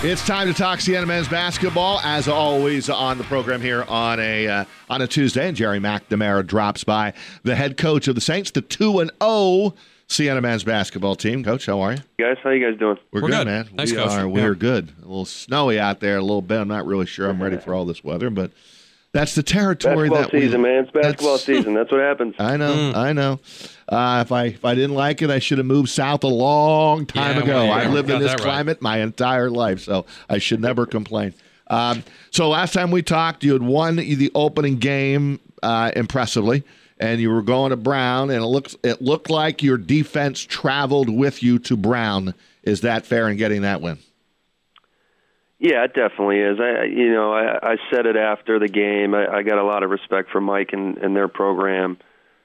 It's time to talk Siena men's basketball, as always on the program here on a Tuesday. And Jerry McNamara drops by, the head coach of the Saints, the 2-0 Siena men's basketball team. Coach, how are you? Guys, how you guys doing? We're good, man. Thanks, Coach. We're good. A little snowy out there, a little bit. I'm not really sure I'm ready for all this weather, but that's the territory basketball season, man. It's basketball season. That's what happens. I know. If I didn't like it, I should have moved south a long time ago. I've lived in this climate my entire life, so I should never complain. So last time we talked, you had won the opening game impressively, and you were going to Brown, and it looked like your defense traveled with you to Brown. Is that fair in getting that win? Yeah, it definitely is. I said it after the game. I got a lot of respect for Mike and their program.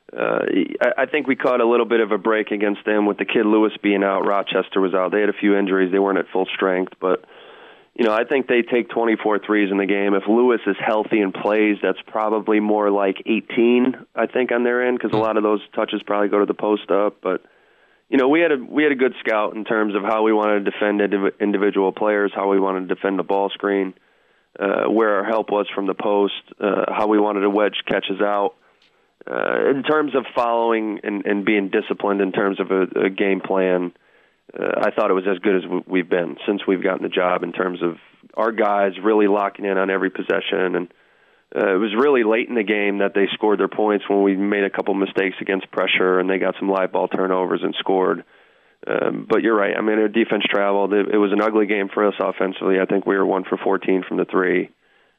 I think we caught a little bit of a break against them with the kid Lewis being out. Rochester was out. They had a few injuries. They weren't at full strength. But, I think they take 24 threes in the game. If Lewis is healthy and plays, that's probably more like 18, I think, on their end, because a lot of those touches probably go to the post up. But, we had a good scout in terms of how we wanted to defend individual players, how we wanted to defend the ball screen, where our help was from the post, how we wanted to wedge catches out. In terms of following and being disciplined in terms of a game plan, I thought it was as good as we've been since we've gotten the job in terms of our guys really locking in on every possession. And it was really late in the game that they scored their points when we made a couple mistakes against pressure, and they got some live ball turnovers and scored. But you're right. I mean, our defense traveled. It was an ugly game for us offensively. I think we were 1 for 14 from the three.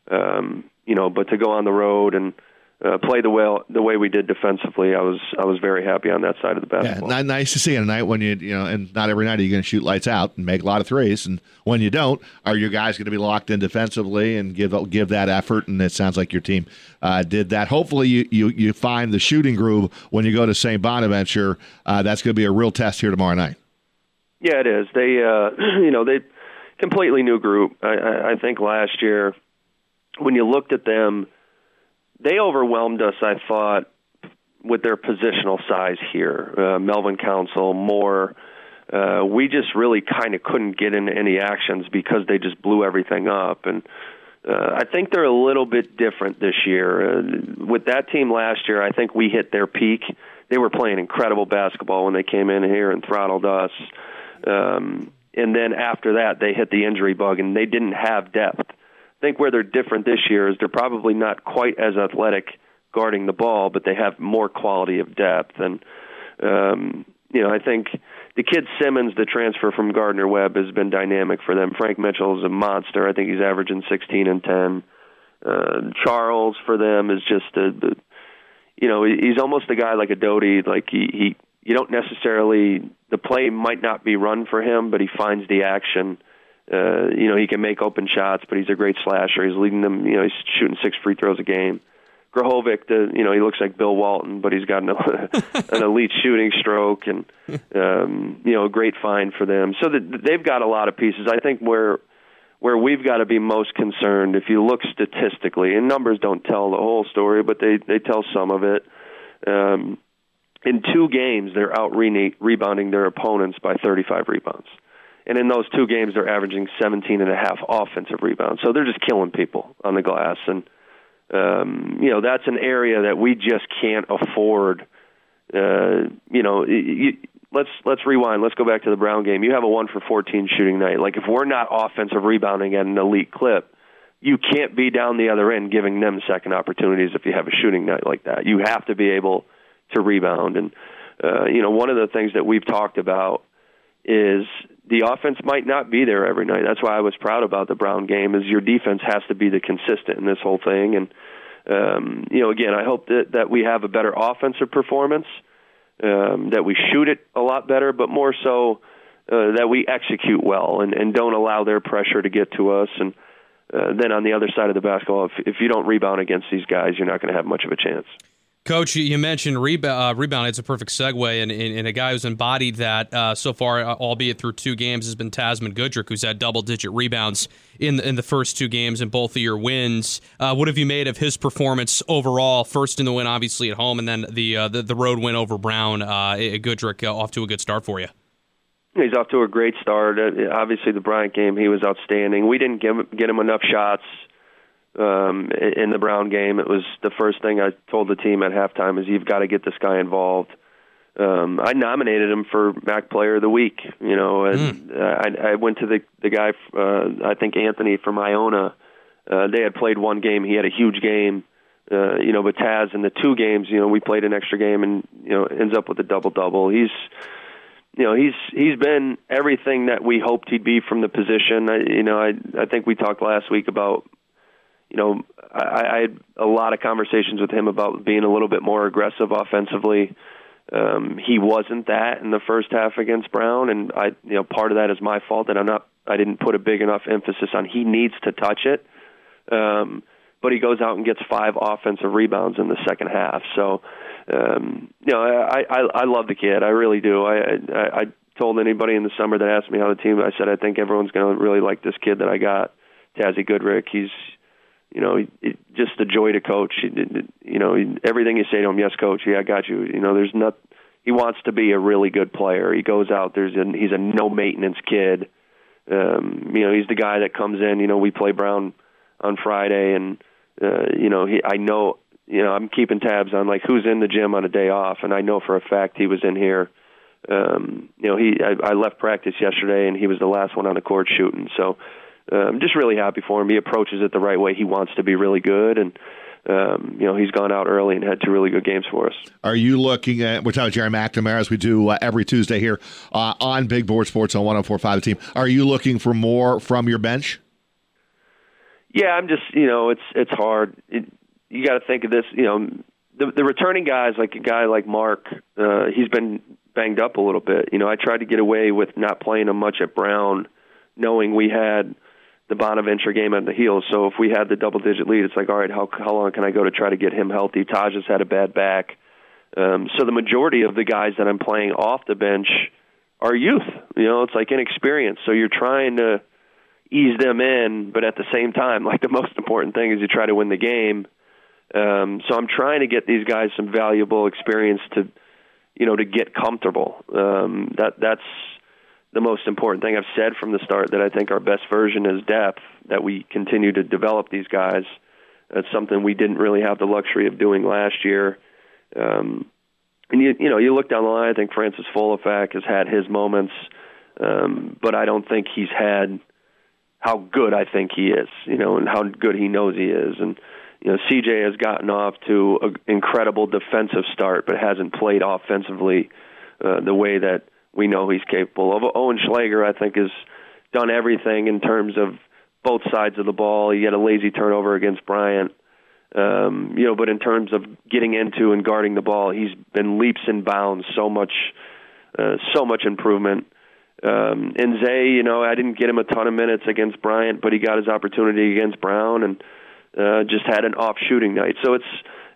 But to go on the road and play the way we did defensively, I was very happy on that side of the basketball. Yeah, nice to see on a night when and not every night are you going to shoot lights out and make a lot of threes, and when you don't, are your guys going to be locked in defensively and give that effort? And it sounds like your team did that. Hopefully, you find the shooting groove when you go to St. Bonaventure. That's going to be a real test here tomorrow night. Yeah, it is. They they completely new group. I think last year when you looked at them, they overwhelmed us, I thought, with their positional size here. Melvin Council, Moore. We just really kind of couldn't get into any actions because they just blew everything up. And I think they're a little bit different this year. With that team last year, I think we hit their peak. They were playing incredible basketball when they came in here and throttled us. And then after that, they hit the injury bug, and they didn't have depth. I think where they're different this year is they're probably not quite as athletic guarding the ball, but they have more quality of depth. And, I think the kid Simmons, the transfer from Gardner-Webb, has been dynamic for them. Frank Mitchell is a monster. I think he's averaging 16 and 10. Charles for them is just he's almost a guy like a Doty. Like you don't necessarily, the play might not be run for him, but he finds the action. He can make open shots, but he's a great slasher. He's leading them, he's shooting 6 free throws a game. Grahovic, he looks like Bill Walton, but he's got an elite shooting stroke and, a great find for them. So they've got a lot of pieces. I think where we've got to be most concerned, if you look statistically, and numbers don't tell the whole story, but they tell some of it. In 2 games, they're out rebounding their opponents by 35 rebounds. And in those 2 games, they're averaging 17.5 offensive rebounds. So they're just killing people on the glass. And, that's an area that we just can't afford. Let's rewind. Let's go back to the Brown game. You have a 1 for 14 shooting night. Like, if we're not offensive rebounding at an elite clip, you can't be down the other end giving them second opportunities if you have a shooting night like that. You have to be able to rebound. And, one of the things that we've talked about is the offense might not be there every night. That's why I was proud about the Brown game, is your defense has to be the consistent in this whole thing. And, again, I hope that we have a better offensive performance, that we shoot it a lot better, but more so that we execute well and don't allow their pressure to get to us. And then on the other side of the basketball, if you don't rebound against these guys, you're not going to have much of a chance. Coach, you mentioned rebound. It's a perfect segue, and a guy who's embodied that so far, albeit through 2 games, has been Tasman Goodrick, who's had double-digit rebounds in the first 2 games in both of your wins. What have you made of his performance overall? First in the win, obviously, at home, and then the road win over Brown. Goodrick off to a good start for you. He's off to a great start. Obviously, the Bryant game, he was outstanding. We didn't get him enough shots in the Brown game. It was the first thing I told the team at halftime is you've got to get this guy involved. I nominated him for MAC Player of the Week. And I went to the guy, I think Anthony from Iona. They had played one game. He had a huge game. But Taz in the 2 games, we played an extra game and, ends up with a double-double. He's been everything that we hoped he'd be from the position. I think we talked last week about, I had a lot of conversations with him about being a little bit more aggressive offensively. He wasn't that in the first half against Brown, and part of that is my fault that I didn't put a big enough emphasis on he needs to touch it. But he goes out and gets 5 offensive rebounds in the second half. So, I love the kid. I really do. I told anybody in the summer that asked me how the team, I said, I think everyone's going to really like this kid that I got, Tazzy Goodrick. He's, just a joy to coach. Everything you say to him, yes, coach, yeah, I got you. He wants to be a really good player. He goes out, he's a no-maintenance kid. He's the guy that comes in, we play Brown on Friday, and, I'm keeping tabs on, who's in the gym on a day off, and I know for a fact he was in here. I left practice yesterday, and he was the last one on the court shooting. So I'm just really happy for him. He approaches it the right way. He wants to be really good, and he's gone out early and had 2 really good games for us. Are you looking at, we're talking with Jerry McNamara, as we do every Tuesday here on Big Board Sports on 104.5 The Team. Are you looking for more from your bench? Yeah, I'm just, it's hard. You got to think of this, the returning guys, like a guy like Mark, he's been banged up a little bit. I tried to get away with not playing him much at Brown, knowing we had the Bonaventure game on the heels. So if we had the double-digit lead, it's like, all right, how long can I go to try to get him healthy? Taj has had a bad back. So the majority of the guys that I'm playing off the bench are youth. It's like inexperience. So you're trying to ease them in, but at the same time, the most important thing is you try to win the game. So I'm trying to get these guys some valuable experience to get comfortable. That's the most important thing. I've said from the start that I think our best version is depth, that we continue to develop these guys. That's something we didn't really have the luxury of doing last year. And you look down the line, I think Francis Folafak has had his moments, but I don't think he's had how good I think he is, and how good he knows he is. And, CJ has gotten off to an incredible defensive start, but hasn't played offensively the way that we know he's capable of. Owen Schlager, I think, has done everything in terms of both sides of the ball. He had a lazy turnover against Bryant. But in terms of getting into and guarding the ball, he's been leaps and bounds, so much improvement. And Zay, I didn't get him a ton of minutes against Bryant, but he got his opportunity against Brown and just had an off shooting night. So it's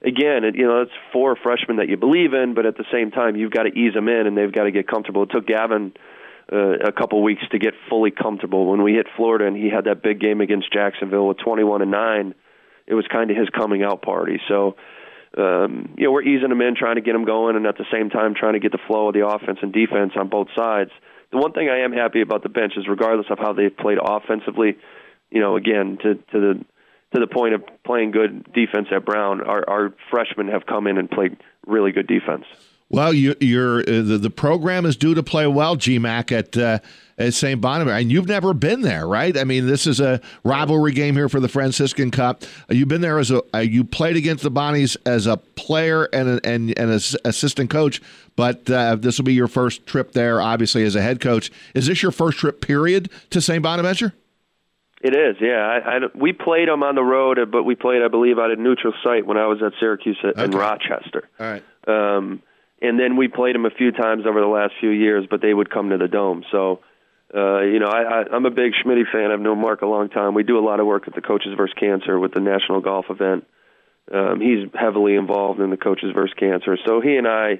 4 freshmen that you believe in, but at the same time, you've got to ease them in and they've got to get comfortable. It took Gavin a couple weeks to get fully comfortable. When we hit Florida and he had that big game against Jacksonville with 21 and 9, it was kind of his coming out party. So, we're easing him in, trying to get him going, and at the same time trying to get the flow of the offense and defense on both sides. The one thing I am happy about the bench is, regardless of how they've played offensively, again, to the point of playing good defense at Brown, our freshmen have come in and played really good defense. Well, the program is due to play well, GMAC, at St. Bonaventure, and you've never been there, right? I mean, this is a rivalry game here for the Franciscan Cup. You've been there you played against the Bonnies as a player and an assistant coach, but this will be your first trip there, obviously, as a head coach. Is this your first trip, period, to St. Bonaventure? It is, yeah. We played them on the road, but we played, I believe, at a neutral site when I was at Syracuse in Rochester. All right. And then we played them a few times over the last few years, but they would come to the Dome. So, I'm a big Schmitty fan. I've known Mark a long time. We do a lot of work with the Coaches vs. Cancer with the National Golf event. He's heavily involved in the Coaches vs. Cancer. So he and I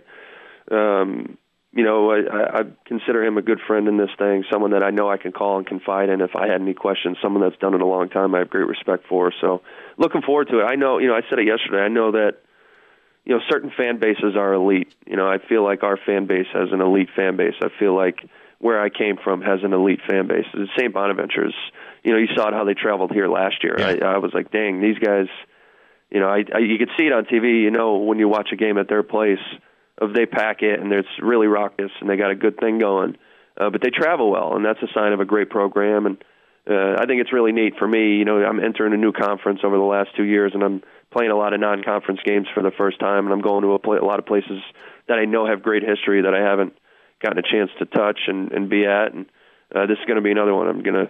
consider him a good friend in this thing, someone that I know I can call and confide in if I had any questions, someone that's done it a long time I have great respect for. So looking forward to it. I know, I said it yesterday, I know that, certain fan bases are elite. I feel like our fan base has an elite fan base. I feel like where I came from has an elite fan base. St. Bonaventure's, you saw how they traveled here last year. Yeah. I was like, dang, these guys, you could see it on TV, when you watch a game at their place, they pack it, and it's really raucous, and they got a good thing going. But they travel well, and that's a sign of a great program. And I think it's really neat for me. I'm entering a new conference over the last 2 years, and I'm playing a lot of non-conference games for the first time, and I'm going to a lot of places that I know have great history that I haven't gotten a chance to touch and be at. And this is going to be another one. I'm going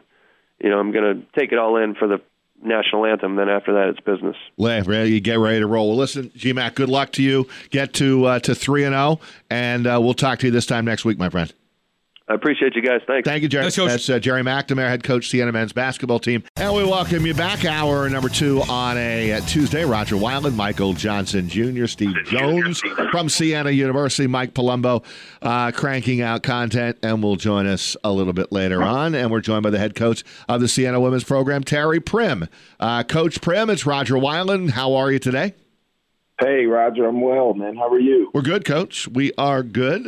to take it all in for the national anthem. Then after that, it's business. You get ready to roll. Well, listen, GMAC, good luck to you. Get to 3-0, and we'll talk to you this time next week, my friend. I appreciate you guys. Thanks. Thank you, Jerry. That's Jerry McNamara, head coach, Siena men's basketball team. And we welcome you back, hour number 2 on a Tuesday. Roger Weiland, Michael Johnson Jr., Steve Jones from Siena University, Mike Palumbo cranking out content, and will join us a little bit later on. And we're joined by the head coach of the Siena women's program, Terry Prim. Coach Prim, it's Roger Weiland. How are you today? Hey, Roger, I'm well, man. How are you? We're good, Coach. We are good.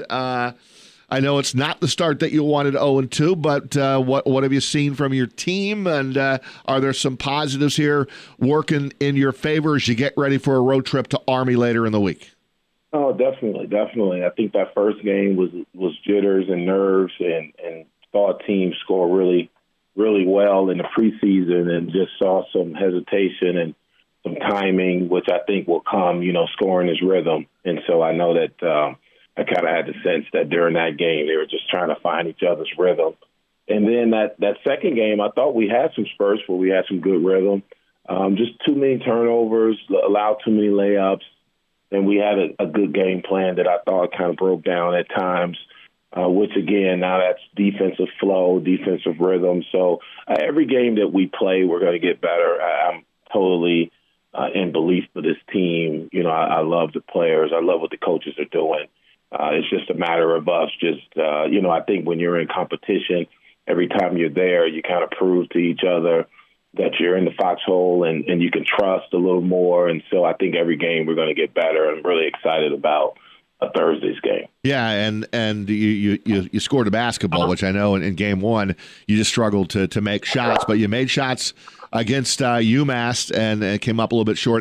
I know it's not the start that you wanted 0-2, but what have you seen from your team? And are there some positives here working in your favor as you get ready for a road trip to Army later in the week? Oh, definitely. I think that first game was jitters and nerves, and saw a team score really, really well in the preseason, and just saw some hesitation and some timing, which I think will come, scoring is rhythm. And so I know that I kind of had the sense that during that game they were just trying to find each other's rhythm. And then that second game, I thought we had some spurts where we had some good rhythm. Just too many turnovers, allowed too many layups, and we had a good game plan that I thought kind of broke down at times, which, again, now that's defensive flow, defensive rhythm. So every game that we play, we're going to get better. I'm totally in belief for this team. I love the players. I love what the coaches are doing. It's just a matter of us I think when you're in competition, every time you're there, you kind of prove to each other that you're in the foxhole and you can trust a little more. And so I think every game we're going to get better. I'm really excited about Thursday's game. Yeah, and you scored a basketball, which I know in game 1 you just struggled to make shots, but you made shots against UMass and came up a little bit short,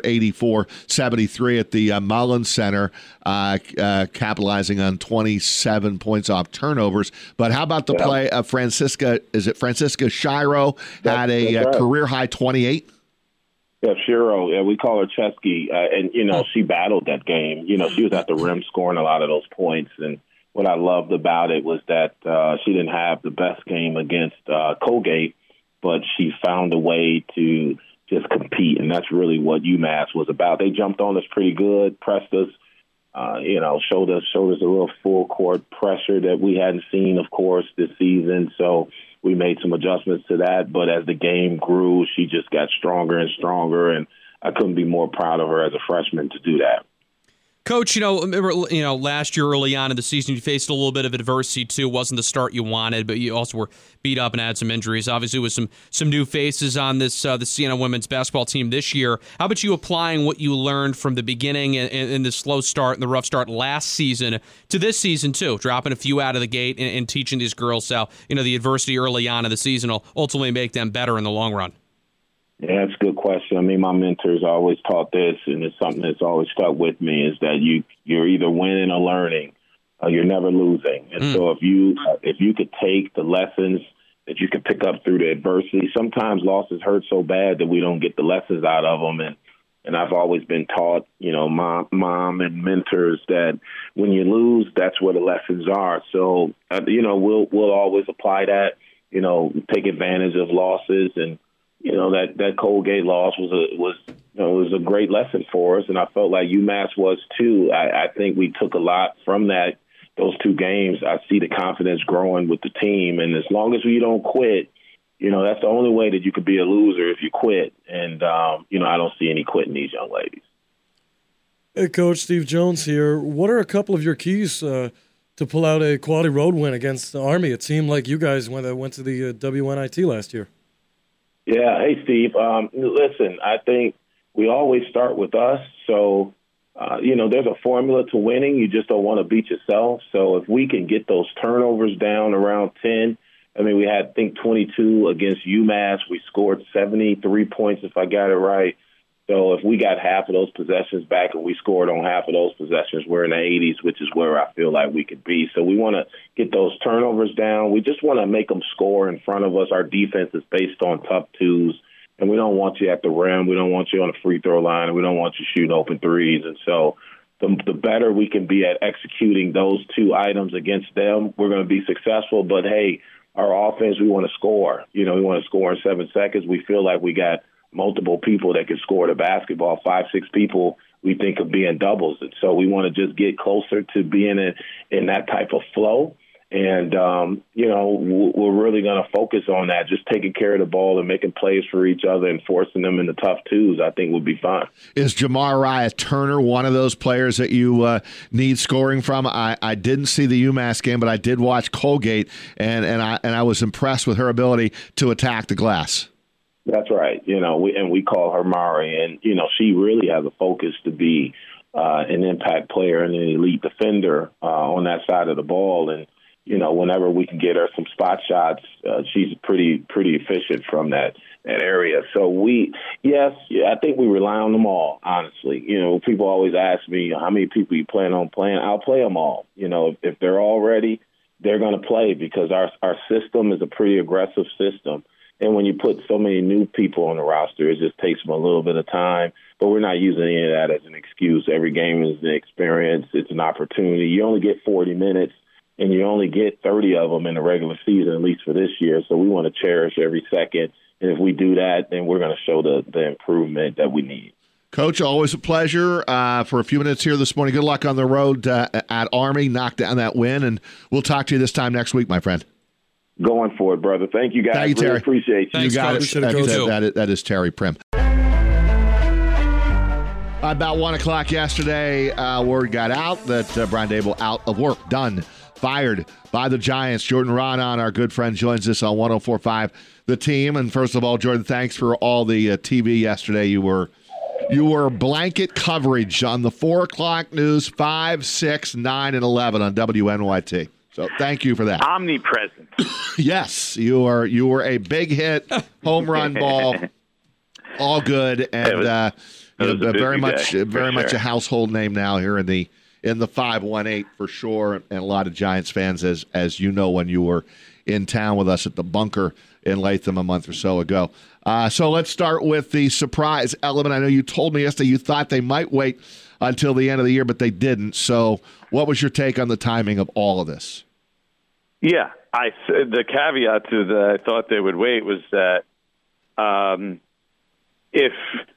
84-73 at the Mullins Center, capitalizing on 27 points off turnovers. But how about the play of Francisca? Is it Francisca Shiro had a career high 28? Yeah, Shiro. Yeah, we call her Chesky, and she battled that game. She was at the rim scoring a lot of those points, and what I loved about it was that she didn't have the best game against Colgate, but she found a way to just compete, and that's really what UMass was about. They jumped on us pretty good, pressed us, showed us a little full court pressure that we hadn't seen, of course, this season. So we made some adjustments to that, but as the game grew, she just got stronger and stronger, and I couldn't be more proud of her as a freshman to do that. Coach, remember, last year early on in the season, you faced a little bit of adversity too. It wasn't the start you wanted, but you also were beat up and had some injuries. Obviously, with some new faces on this the Siena women's basketball team this year. How about you applying what you learned from the beginning and the slow start and the rough start last season to this season too? Dropping a few out of the gate and teaching these girls how the adversity early on in the season will ultimately make them better in the long run. Yeah, that's a good question. I mean, my mentors always taught this, and it's something that's always stuck with me, is that you're either winning or learning. You're never losing. And so if you could take the lessons that you could pick up through the adversity, sometimes losses hurt so bad that we don't get the lessons out of them. And I've always been taught, mom and mentors, that when you lose, that's where the lessons are. So, we'll always apply that, take advantage of losses. And that Colgate loss was a great lesson for us, and I felt like UMass was too. I think we took a lot from those 2 games. I see the confidence growing with the team, and as long as we don't quit, that's the only way that you could be a loser, if you quit. And I don't see any quitting these young ladies. Hey, Coach, Steve Jones here. What are a couple of your keys to pull out a quality road win against the Army? It seemed like you guys went to the WNIT last year. Yeah. Hey, Steve. Listen, I think we always start with us. So there's a formula to winning. You just don't want to beat yourself. So if we can get those turnovers down around 10, I mean, we had, I think, 22 against UMass. We scored 73 points, if I got it right. So if we got half of those possessions back and we scored on half of those possessions, we're in the 80s, which is where I feel like we could be. So we want to get those turnovers down. We just want to make them score in front of us. Our defense is based on tough twos, and we don't want you at the rim. We don't want you on the free throw line, and we don't want you shooting open threes. And so the better we can be at executing those two items against them, we're going to be successful. But, hey, our offense, we want to score. We want to score in 7 seconds. We feel like we got multiple people that can score the basketball, 5, 6 people we think of being doubles. And so we want to just get closer to being in that type of flow. And, we're really going to focus on that, just taking care of the ball and making plays for each other and forcing them into tough twos, I think would be fun. Is Jamariah Turner one of those players that you need scoring from? I didn't see the UMass game, but I did watch Colgate, and I was impressed with her ability to attack the glass. That's right. We call her Mari, and, she really has a focus to be an impact player and an elite defender on that side of the ball. And, whenever we can get her some spot shots, she's pretty efficient from that area. So I think we rely on them all, honestly. People always ask me, how many people you plan on playing? I'll play them all. If they're all ready, they're going to play because our system is a pretty aggressive system. And when you put so many new people on the roster, it just takes them a little bit of time. But we're not using any of that as an excuse. Every game is an experience. It's an opportunity. You only get 40 minutes, and you only get 30 of them in the regular season, at least for this year. So we want to cherish every second. And if we do that, then we're going to show the improvement that we need. Coach, always a pleasure for a few minutes here this morning. Good luck on the road at Army. Knock down that win, and we'll talk to you this time next week, my friend. Going for it, brother. Thank you, guys. Thank you, Terry. Really appreciate you. Thanks, you got Coach. That is Terry Prim. About 1 o'clock yesterday, word got out that Brian Daboll out of work, done, fired by the Giants. Jordan Raanan, our good friend, joins us on 104.5 The Team. And first of all, Jordan, thanks for all the TV yesterday. You were blanket coverage on the 4 o'clock news, 5, 6, 9, and 11 on WNYT. So thank you for that. Omnipresent. Yes, you were a big hit, home run ball, all good, and very much a household name now here in the 518 for sure, and a lot of Giants fans, as you know, when you were in town with us at the Bunker in Latham a month or so ago. So let's start with the surprise element. I know you told me yesterday you thought they might wait until the end of the year, but they didn't. So what was your take on the timing of all of this? Yeah, the caveat to that I thought they would wait was that if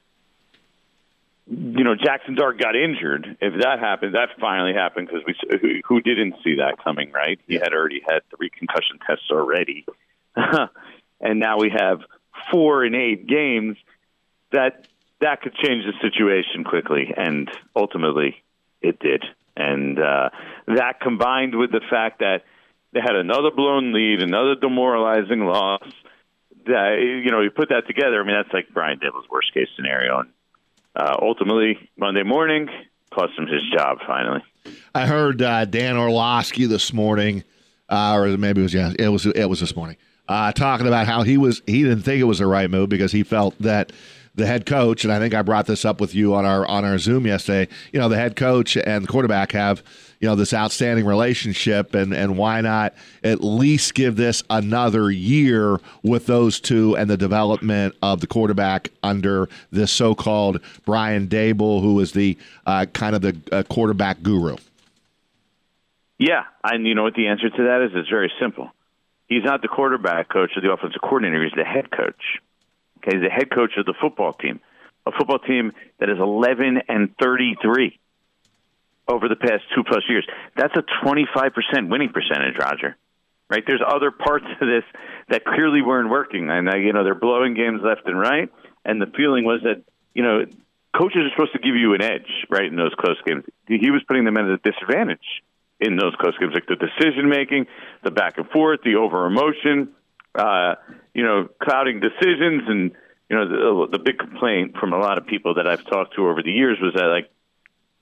Jackson Dart got injured, if that happened, that finally happened because who didn't see that coming, right? He had already had 3 concussion tests already, and now we have 4 in 8 games. That could change the situation quickly, and ultimately it did. And that combined with the fact that they had another blown lead, another demoralizing loss. You put that together. I mean, that's like Brian Daboll's worst case scenario. And ultimately, Monday morning cost him his job. Finally, I heard Dan Orlovsky this morning, or maybe it was this morning, talking about how he didn't think it was the right move because he felt that the head coach, and I think I brought this up with you on our Zoom yesterday. The head coach and the quarterback have this outstanding relationship, and why not at least give this another year with those two and the development of the quarterback under this so-called Brian Daboll, who is the kind of the quarterback guru. Yeah, and you know what the answer to that is? It's very simple. He's not the quarterback coach or the offensive coordinator. He's the head coach. Okay, he's the head coach of the football team, a football team that is 11-33 over the past 2+ years. That's a 25% winning percentage, Roger. Right? There's other parts of this that clearly weren't working, and they're blowing games left and right. And the feeling was that coaches are supposed to give you an edge, right, in those close games. He was putting them at a disadvantage in those close games, like the decision making, the back and forth, the over emotion. Clouding decisions, and the big complaint from a lot of people that I've talked to over the years was that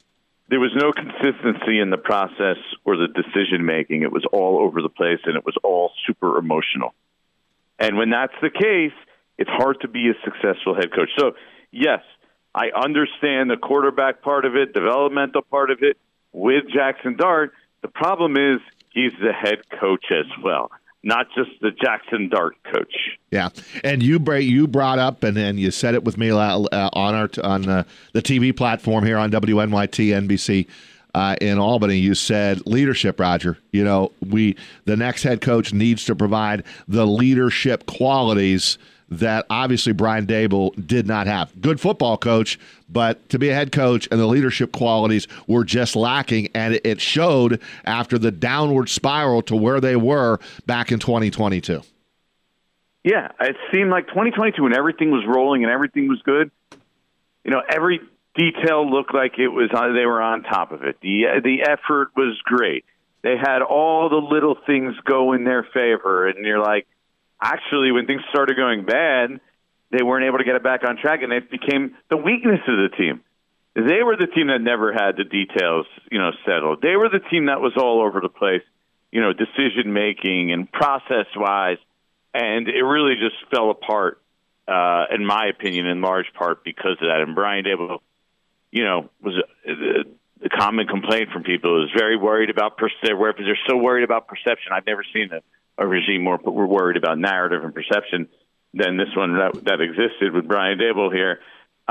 there was no consistency in the process or the decision making. It was all over the place, and it was all super emotional. And when that's the case, it's hard to be a successful head coach. So, yes, I understand the quarterback part of it, developmental part of it with Jackson Dart. The problem is he's the head coach as well, not just the Jackson Dart coach. Yeah, and you brought up, and then you said it with me on the TV platform here on WNYT NBC in Albany. You said leadership, Roger. You know, the next head coach needs to provide the leadership qualities that obviously Brian Daboll did not have. Good football coach, but to be a head coach and the leadership qualities were just lacking, and it showed after the downward spiral to where they were back in 2022. Yeah, it seemed like 2022 when everything was rolling and everything was good. You know, every detail looked like it was they were on top of it. The effort was great. They had all the little things go in their favor, and you're like, actually, when things started going bad, they weren't able to get it back on track, and it became the weakness of the team. They were the team that never had the details, settled. They were the team that was all over the place, decision-making and process-wise, and it really just fell apart, in my opinion, in large part because of that. And Brian Daboll, was the common complaint from people is very worried about they're so worried about perception. I've never seen a regime more worried about narrative and perception than this one that existed with Brian Daboll here.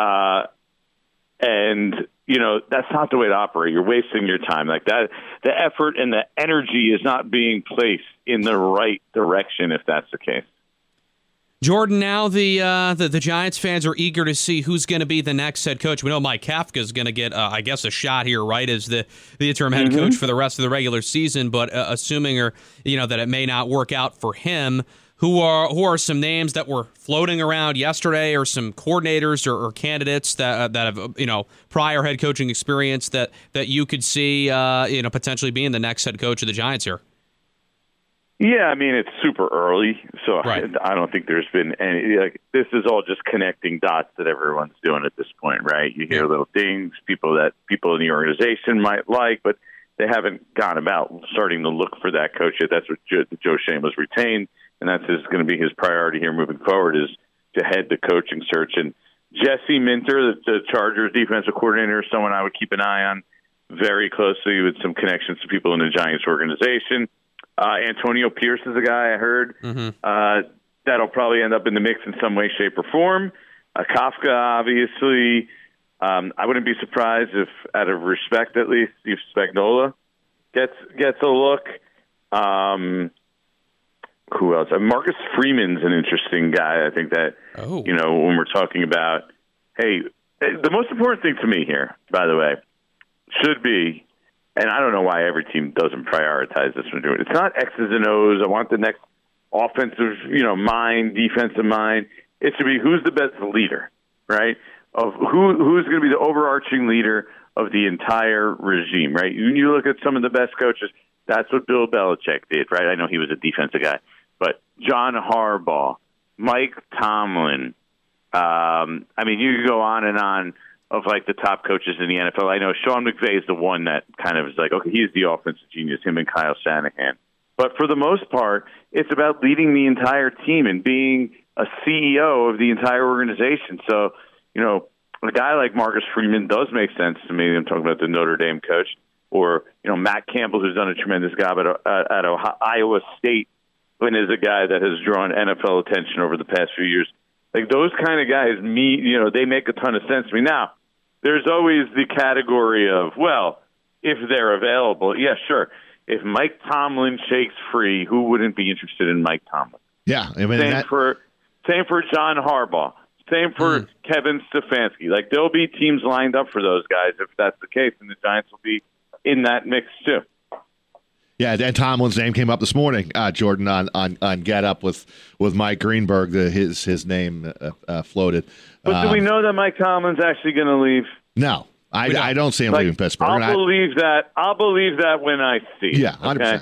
And, that's not the way to operate. You're wasting your time like that. The effort and the energy is not being placed in the right direction if that's the case. Jordan, now the Giants fans are eager to see who's going to be the next head coach. We know Mike Kafka is going to get, a shot here, right, as the interim head coach for the rest of the regular season. But assuming, that it may not work out for him, who are some names that were floating around yesterday, or some coordinators or candidates that have prior head coaching experience that you could see potentially being the next head coach of the Giants here? Yeah, I mean, it's super early, so right. I don't think there's been any, this is all just connecting dots that everyone's doing at this point, right? You hear little things, people in the organization might like, but they haven't gone about starting to look for that coach yet. That's what Joe Schoen was retained, and that's going to be his priority here moving forward, is to head the coaching search. And Jesse Minter, the Chargers defensive coordinator, is someone I would keep an eye on very closely with some connections to people in the Giants organization. Antonio Pierce is a guy I heard that'll probably end up in the mix in some way, shape, or form. Kafka, obviously. I wouldn't be surprised if, out of respect at least, Steve Spagnuolo gets a look. Who else? Marcus Freeman's an interesting guy. I think that, when we're talking about, hey, the most important thing to me here, by the way, should be, and I don't know why every team doesn't prioritize this when doing it. It's not X's and O's. I want the next offensive, mind, defensive mind. It should be who's the best leader, right? Of who's going to be the overarching leader of the entire regime, right? When you look at some of the best coaches, that's what Bill Belichick did, right? I know he was a defensive guy, but John Harbaugh, Mike Tomlin. You could go on and on of the top coaches in the NFL. I know Sean McVay is the one that kind of is okay, he's the offensive genius, him and Kyle Shanahan. But for the most part, it's about leading the entire team and being a CEO of the entire organization. So, a guy like Marcus Freeman does make sense to me. I'm talking about the Notre Dame coach, or, Matt Campbell, who's done a tremendous job at Iowa State, and is a guy that has drawn NFL attention over the past few years. Those kind of guys, they make a ton of sense to me. Now, there's always the category of, well, if they're available, yeah, sure. If Mike Tomlin shakes free, who wouldn't be interested in Mike Tomlin? Yeah. Same for John Harbaugh. Same for Kevin Stefanski. There'll be teams lined up for those guys if that's the case, and the Giants will be in that mix too. Yeah, and Tomlin's name came up this morning, Jordan, on Get Up with Mike Greenberg. His name floated. But do we know that Mike Tomlin's actually going to leave? No, I don't see him leaving Pittsburgh. I'll believe that when I see it. Yeah, 100%. Okay?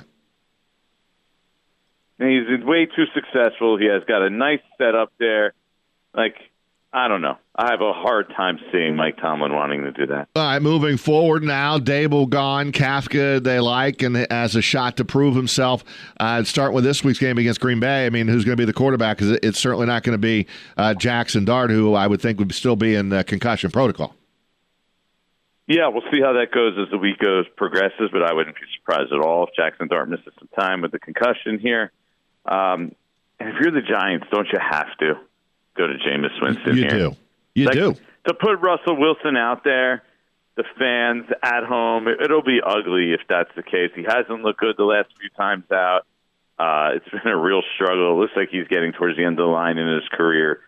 He's way too successful. He has got a nice setup there. I don't know. I have a hard time seeing Mike Tomlin wanting to do that. All right, moving forward now, Dable gone, Kafka they like, and as a shot to prove himself. Start with this week's game against Green Bay. I mean, who's going to be the quarterback? Because it's certainly not going to be Jackson Dart, who I would think would still be in concussion protocol. Yeah, we'll see how that goes as the week progresses, but I wouldn't be surprised at all if Jackson Dart misses some time with the concussion here. And if you're the Giants, don't you have to go to Jameis Winston here? You do. To put Russell Wilson out there, the fans at home, it'll be ugly if that's the case. He hasn't looked good the last few times out. It's been a real struggle. It looks like he's getting towards the end of the line in his career.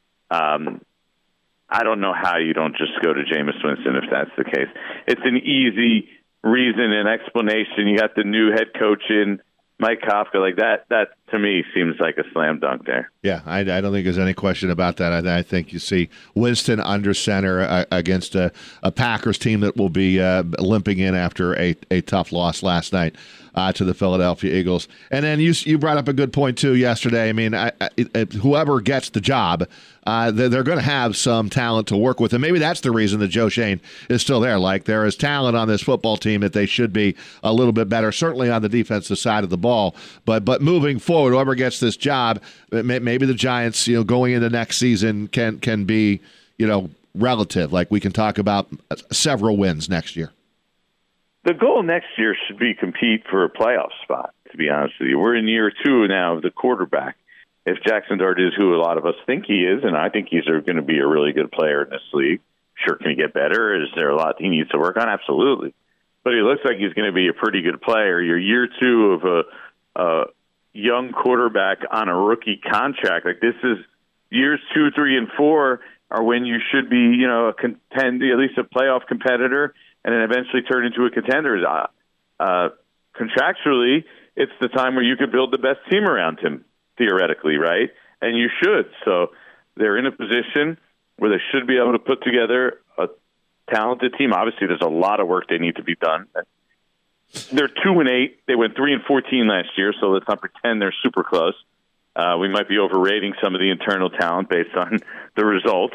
I don't know how you don't just go to Jameis Winston if that's the case. It's an easy reason and explanation. You got the new head coach in, Mike Kafka, like that to me seems like a slam dunk there. Yeah, I don't think there's any question about that. I think you see Winston under center against a Packers team that will be limping in after a tough loss last night to the Philadelphia Eagles. And then you brought up a good point, too, yesterday. I mean, whoever gets the job, they're going to have some talent to work with. And maybe that's the reason that Joe Schoen is still there. Like, there is talent on this football team that they should be a little bit better, certainly on the defensive side of the ball. But moving forward, whoever gets this job, maybe the Giants, going into next season can be, relative. Like, we can talk about several wins next year. The goal next year should be compete for a playoff spot, to be honest with you. We're in year 2 now of the quarterback. If Jackson Dart is who a lot of us think he is, and I think he's going to be a really good player in this league, sure, can he get better? Is there a lot he needs to work on? Absolutely. But he looks like he's going to be a pretty good player. You're year 2 of a young quarterback on a rookie contract. Like, this is years 2, 3, and 4 are when you should be, a contender, at least a playoff competitor, and then eventually turn into a contender. Contractually, it's the time where you could build the best team around him, theoretically, right? And you should. So they're in a position where they should be able to put together a talented team. Obviously, there's a lot of work they need to be done. They're 2-8. They went 3-14 last year, so let's not pretend they're super close. We might be overrating some of the internal talent based on the results.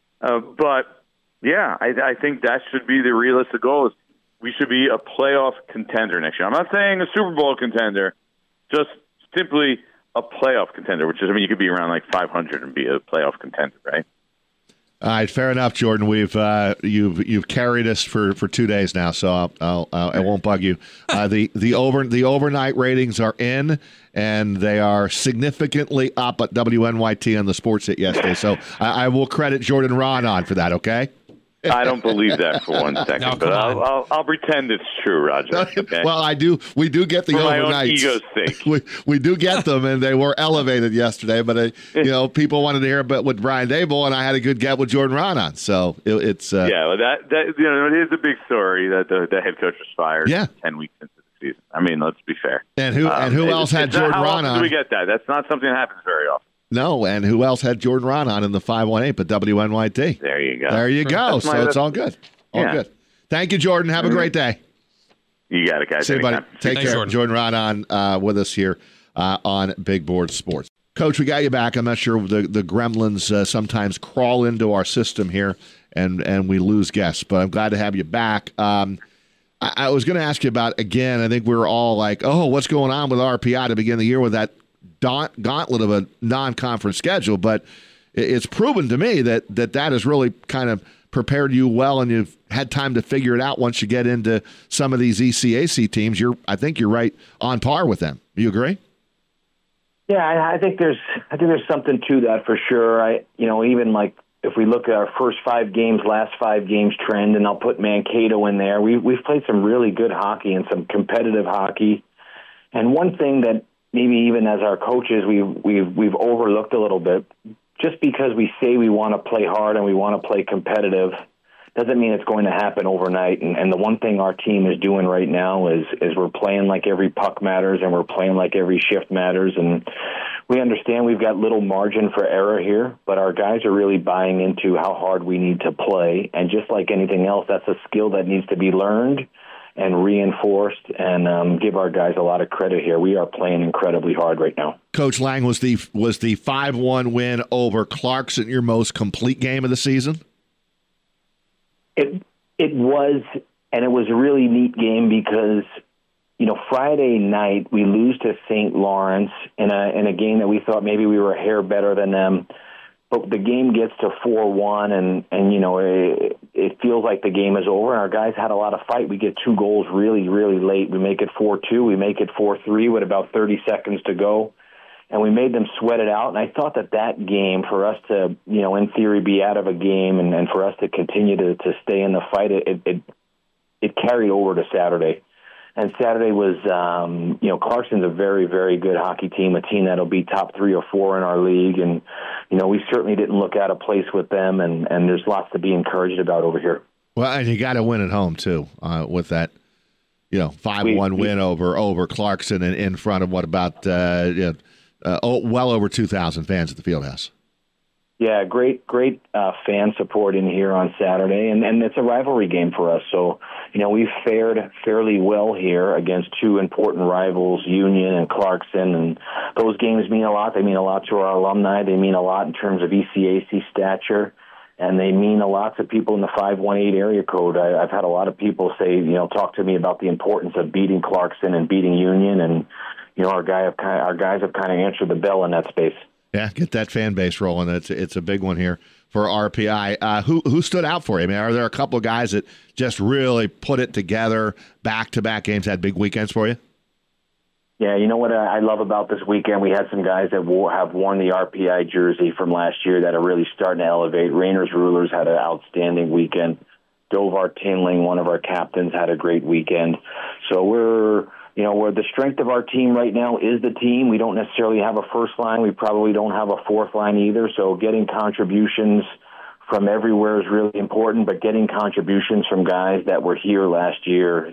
But yeah, I think that should be the realistic goal. Is we should be a playoff contender next year. I'm not saying a Super Bowl contender, just simply a playoff contender, which is, you could be around like 500 and be a playoff contender, right? All right, fair enough, Jordan. We've you've carried us for 2 days now, so I won't bug you. The overnight ratings are in, and they are significantly up at WNYT on the Sports Hit yesterday. So I will credit Jordan Raanan for that. Okay. I don't believe that for 1 second, no, but I'll pretend it's true, Roger. Okay? Well, I do. We do get the for overnights. My own ego's sake. We do get them, and they were elevated yesterday. But people wanted to hear about with Brian Dable, and I had a good get with Jordan Raanan. So it's well, that it is a big story that the head coach was fired. 10 weeks into the season. I mean, let's be fair. And who else had Jordan Raanan? How often do we get that? That's not something that happens very often. No, and who else had Jordan Raanan in the 518 but WNYT? There you go. There you go. So it's all good. All good. Thank you, Jordan. Have a great day. You got it, guys. See you, buddy. Take care. Jordan Raanan with us here on Big Board Sports. Coach, we got you back. I'm not sure the gremlins sometimes crawl into our system here and we lose guests, but I'm glad to have you back. I was going to ask you about, again, I think we were all like, oh, what's going on with RPI to begin the year with that gauntlet of a non-conference schedule, but it's proven to me that has really kind of prepared you well, and you've had time to figure it out once you get into some of these ECAC teams. I think you're right on par with them. You agree? Yeah, I think there's something to that for sure. Even like if we look at our last 5 games trend, and I'll put Mankato in there, we've played some really good hockey and some competitive hockey. And one thing that maybe even as our coaches we've overlooked a little bit, just because we say we want to play hard and we want to play competitive doesn't mean it's going to happen overnight. And the one thing our team is doing right now is we're playing like every puck matters, and we're playing like every shift matters. And we understand we've got little margin for error here, but our guys are really buying into how hard we need to play. And just like anything else, that's a skill that needs to be learned. and reinforced, and give our guys a lot of credit here. We are playing incredibly hard right now. Coach Lang, was the 5-1 win over Clarkson your most complete game of the season? It was, and it was a really neat game because, Friday night we lose to St. Lawrence in a game that we thought maybe we were a hair better than them. But the game gets to 4-1, and it feels like the game is over, and our guys had a lot of fight. We get 2 goals really, really late. We make it 4-2. We make it 4-3 with about 30 seconds to go, and we made them sweat it out. And I thought that game, for us to, in theory, be out of a game and for us to continue to stay in the fight, it carried over to Saturday. And Saturday was, Clarkson's a very, very good hockey team, a team that'll be top 3 or 4 in our league. And, we certainly didn't look out of place with them, and there's lots to be encouraged about over here. Well, and you got to win at home, too, with that, 5-1 win over Clarkson in front of what about, well over 2,000 fans at the Fieldhouse. Yeah, great fan support in here on Saturday, and it's a rivalry game for us. So, we've fared fairly well here against 2 important rivals, Union and Clarkson, and those games mean a lot. They mean a lot to our alumni. They mean a lot in terms of ECAC stature, and they mean a lot to people in the 518 area code. I've had a lot of people say, talk to me about the importance of beating Clarkson and beating Union, and our guys have kind of answered the bell in that space. Yeah, get that fan base rolling. It's a big one here for RPI. Who stood out for you? I mean, are there a couple of guys that just really put it together, back-to-back games, had big weekends for you? Yeah, you know what I love about this weekend? We had some guys that have worn the RPI jersey from last year that are really starting to elevate. Rainers Rulers had an outstanding weekend. Dovar Tinling, one of our captains, had a great weekend. So where the strength of our team right now is the team. We don't necessarily have a first line. We probably don't have a fourth line either. So getting contributions from everywhere is really important, but getting contributions from guys that were here last year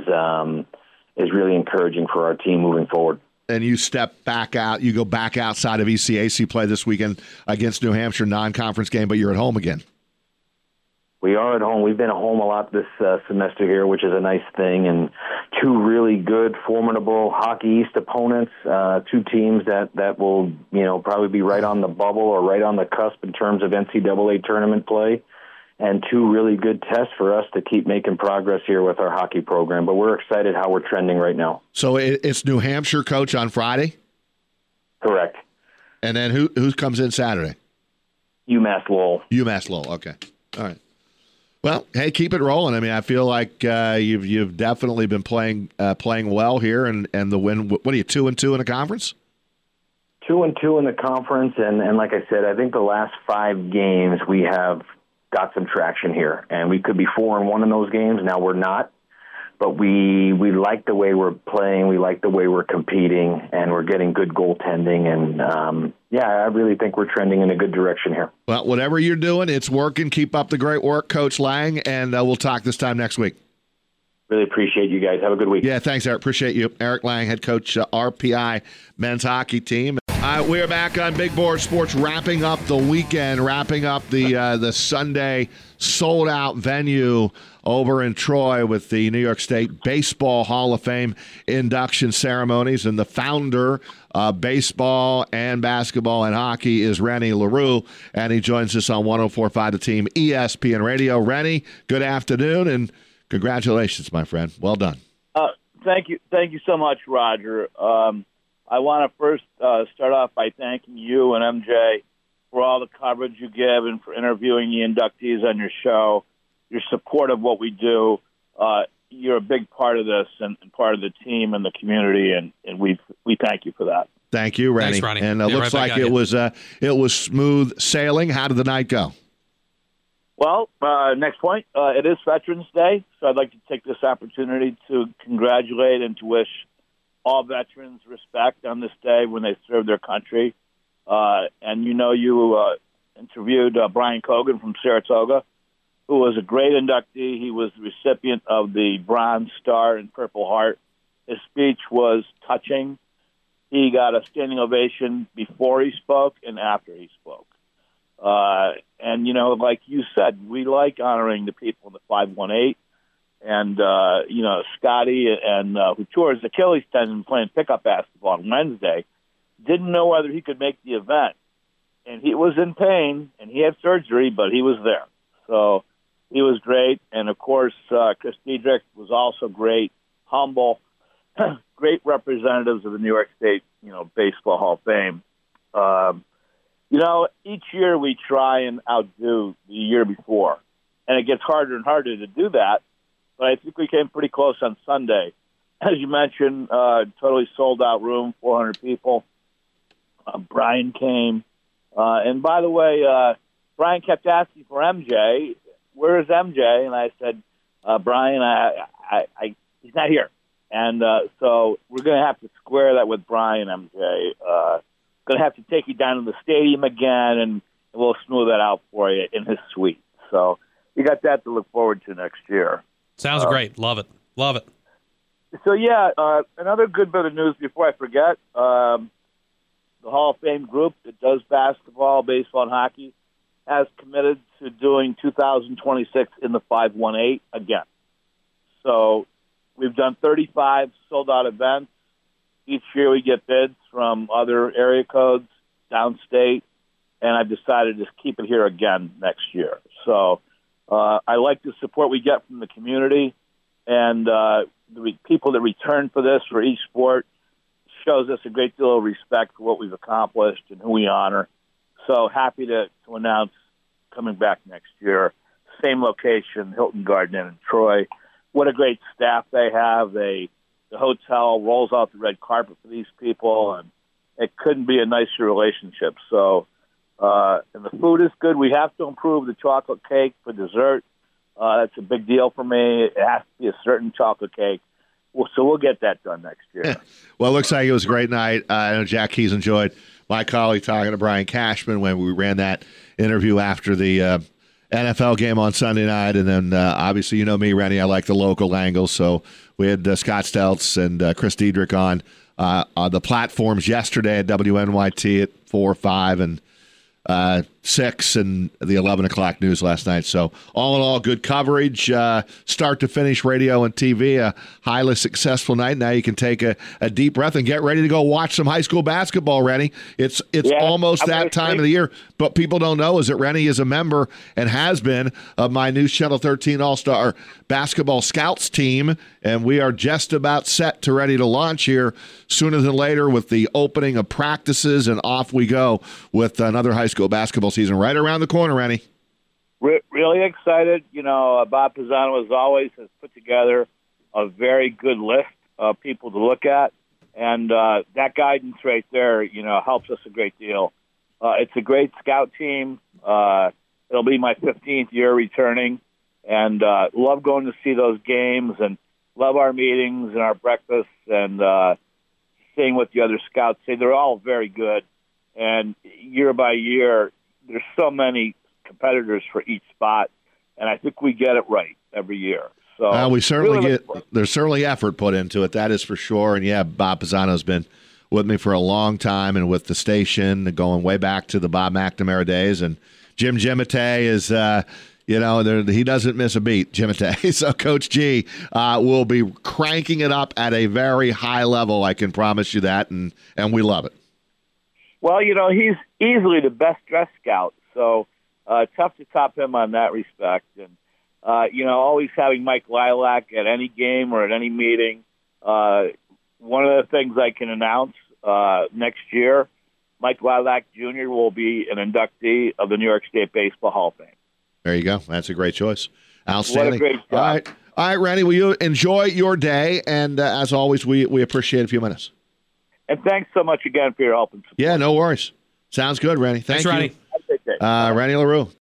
is really encouraging for our team moving forward. And you step back out, you go back outside of ECAC play this weekend against New Hampshire, non-conference game, but you're at home again. We are at home. We've been at home a lot this semester here, which is a nice thing. And 2 really good, formidable Hockey East opponents, 2 teams that will, probably be right on the bubble or right on the cusp in terms of NCAA tournament play. And 2 really good tests for us to keep making progress here with our hockey program. But we're excited how we're trending right now. So it's New Hampshire, Coach, on Friday? Correct. And then who comes in Saturday? UMass Lowell. UMass Lowell, okay. All right. Well, hey, keep it rolling. I mean, I feel like you've definitely been playing well here, and the win. What are you, 2-2 in the conference? 2-2 in the conference, and like I said, I think the last 5 games we have got some traction here, and we could be 4-1 in those games. Now we're not, but we like the way we're playing. We like the way we're competing, and we're getting good goaltending. And I really think we're trending in a good direction here. Well, whatever you're doing, it's working. Keep up the great work, Coach Lang, and we'll talk this time next week. Really appreciate you guys. Have a good week. Yeah, thanks, Eric. Appreciate you. Eric Lang, head coach, RPI men's hockey team. We are back on Big Board Sports, wrapping up the weekend, wrapping up the Sunday sold-out venue over in Troy with the New York State Baseball Hall of Fame induction ceremonies. And the founder of baseball and basketball and hockey is Rennie LaRue, and he joins us on 104.5 The Team ESPN Radio. Rennie, good afternoon, and congratulations, my friend. Well done. Thank you so much, Roger. I want to first start off by thanking you and MJ for all the coverage you give and for interviewing the inductees on your show. Your support of what we do. You're a big part of this and part of the team and the community, and we thank you for that. Thank you, Rennie. Thanks, Ronnie. And it looks like it was smooth sailing. How did the night go? Well, next point, it is Veterans Day, so I'd like to take this opportunity to congratulate and to wish all veterans respect on this day when they serve their country. And you interviewed Brian Cogan from Saratoga, who was a great inductee. He was the recipient of the Bronze Star and Purple Heart. His speech was touching. He got a standing ovation before he spoke and after he spoke. And, like you said, we like honoring the people in the 518. And, Scotty and who tore his Achilles tendon playing pickup basketball on Wednesday, didn't know whether he could make the event. And he was in pain, and he had surgery, but he was there. So he was great. And, of course, Chris Diedrich was also great, humble, great representatives of the New York State, Baseball Hall of Fame. Each year we try and outdo the year before. And it gets harder and harder to do that. But I think we came pretty close on Sunday. As you mentioned, totally sold-out room, 400 people. Brian came. And by the way, Brian kept asking for MJ. Where is MJ? And I said, Brian, he's not here. And so we're going to have to square that with Brian, MJ. Going to have to take you down to the stadium again, and we'll smooth that out for you in his suite. So you got that to look forward to next year. Sounds great. Love it. Love it. So, another good bit of news before I forget. The Hall of Fame group that does basketball, baseball, and hockey has committed to doing 2026 in the 518 again. So we've done 35 sold-out events. Each year we get bids from other area codes, downstate, and I've decided to keep it here again next year. So I like the support we get from the community, and the people that return for this for each sport shows us a great deal of respect for what we've accomplished and who we honor. So happy to announce coming back next year. Same location, Hilton Garden Inn in Troy. What a great staff they have. The hotel rolls out the red carpet for these people, and it couldn't be a nicer relationship. So, and the food is good. We have to improve the chocolate cake for dessert. That's a big deal for me. It has to be a certain chocolate cake. So we'll get that done next year. Well, it looks like it was a great night. I know Jack Keys enjoyed my colleague talking to Brian Cashman when we ran that interview after the NFL game on Sunday night. And then, obviously, me, Rennie, I like the local angle. So we had Scott Stelz and Chris Diedrich on the platforms yesterday at WNYT at 4, 5, and 6, and the 11 o'clock news last night. So all in all, good coverage, start to finish, radio and TV, a highly successful night. Now you can take a deep breath and get ready to go watch some high school basketball, Rennie. It's almost that time of the year, but people don't know is that Rennie is a member and has been of my News Channel 13 All-Star Basketball Scouts team, and we are just about set to ready to launch here sooner than later with the opening of practices, and off we go with another high school basketball season right around the corner, Rennie. Really excited. Bob Pisano, as always, has put together a very good list of people to look at, and that guidance right there, helps us a great deal. It's a great scout team. It'll be my 15th year returning, and love going to see those games, and love our meetings and our breakfasts, and seeing what the other scouts say. They're all very good, and year by year, there's so many competitors for each spot, and I think we get it right every year. So we certainly there's certainly effort put into it, that is for sure. And Bob Pisano's been with me for a long time, and with the station going way back to the Bob McNamara days. And Jim Giamatti is, he doesn't miss a beat, Giamatti. So Coach G will be cranking it up at a very high level. I can promise you that, and we love it. Well, he's easily the best dressed scout, so tough to top him on that respect. And, always having Mike Lilac at any game or at any meeting. One of the things I can announce next year, Mike Lilac Jr. will be an inductee of the New York State Baseball Hall of Fame. There you go. That's a great choice. Outstanding. What a great job. All right, Randy, will you enjoy your day? And as always, we appreciate a few minutes. And thanks so much again for your help and support. Yeah, no worries. Sounds good, Randy. Thanks, Randy. Randy LaRue,